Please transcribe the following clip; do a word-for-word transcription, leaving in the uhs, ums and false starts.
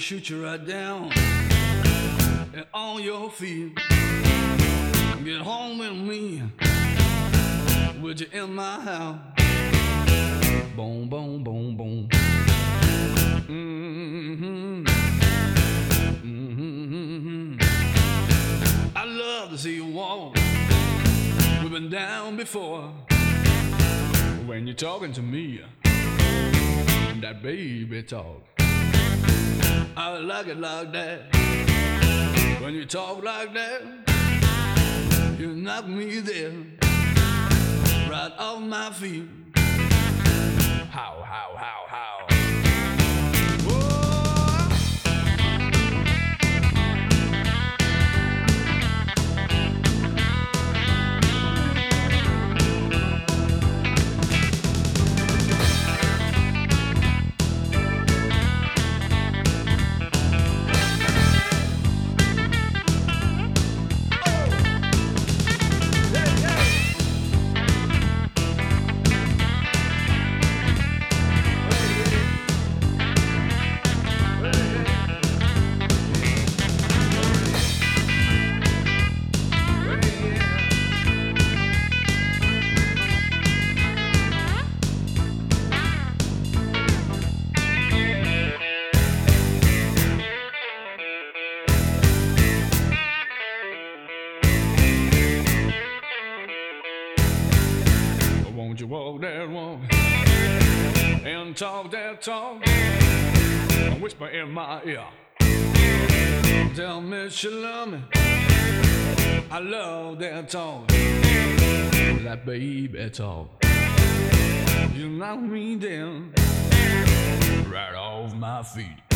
shoot you right down and on your feet. Get home with me, would you in my house? Boom, boom, boom, boom. Mm-hmm. Mm-hmm. I love to see you walk. We've been down before. When you're talking to me, that baby talk, I like it like that. When you talk like that, you knock me there, right off my feet. How, how, how, how? Won't you walk that walk and talk that talk and whisper in my ear? Tell me she love me. I love that talk, that baby talk. You knock me down right off my feet.